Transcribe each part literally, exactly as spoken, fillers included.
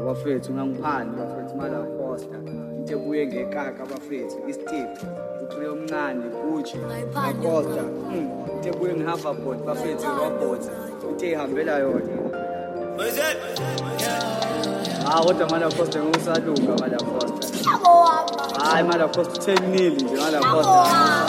bafethu ungangiphani bafethu mala Foster into ebuye ngekaka bafethu isitipho ucule omncane Gucci Costa into ebuye ngeHoverboard bafethu robot into ehambela yona ah kodwa mala Foster ngokusalunga mala Foster hayi mala Foster ten nil nje mala Foster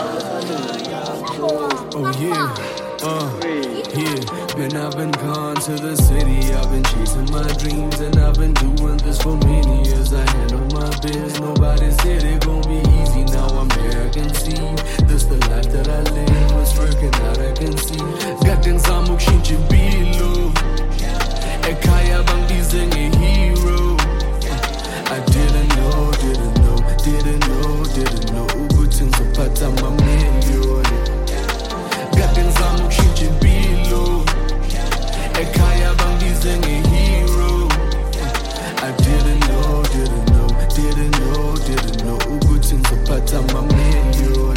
oh yeah Uh, yeah, man, I've been gone to the city. I've been chasing my dreams, and I've been doing this for many years. I handle my biz. Nobody said it gon' be easy. Now I'm here, I can see this the life that I live. It's working out, I can see. Got things I'm looking below. Ekaya Bangizing a hero. I didn't know, didn't know, didn't know, didn't know. Ubutin so pata my million. Got things I'm looking below. Ekaya Bangizing a hero. I didn't know, didn't know, didn't know, didn't know. Ubutin so pata my million.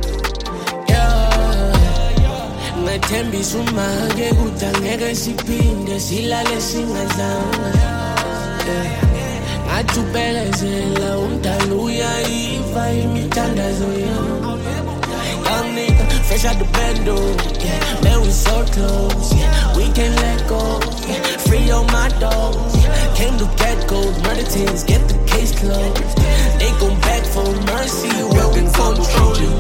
Yeah, ngathembisa umange kudangeke siphinde silale singadlanga. Ngathi ubelezela umdala uyayiva imithandazo yami. Young nigga, fresh out the bando, yeah. Man, we so close, yeah. We can't let go, yeah. Free on my dogs, yeah. Came to get gold, murder teams, get the case closed. They gon' beg for mercy, we'll control you.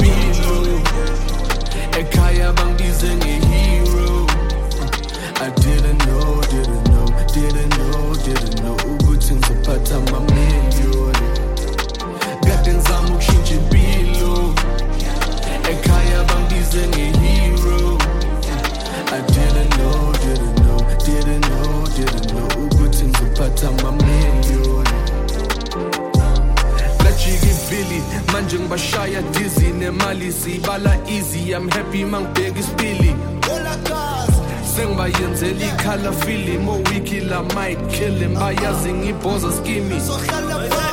Ekaya Bangizing a hero. I didn't know, didn't know, didn't know, didn't know. Ubutin so pata my million. Got things I'm looking below. Ekaya Bangizing a hero. I didn't know, didn't know, didn't know, didn't know. Ubutin so pata my million. Lachigi Billy, manjung bashaya dizzy, nemali sibala easy. I'm happy mang big is Billy. Sing by Yenzeli color feeling, more wiki la might kill him by yazing iposa skimmy.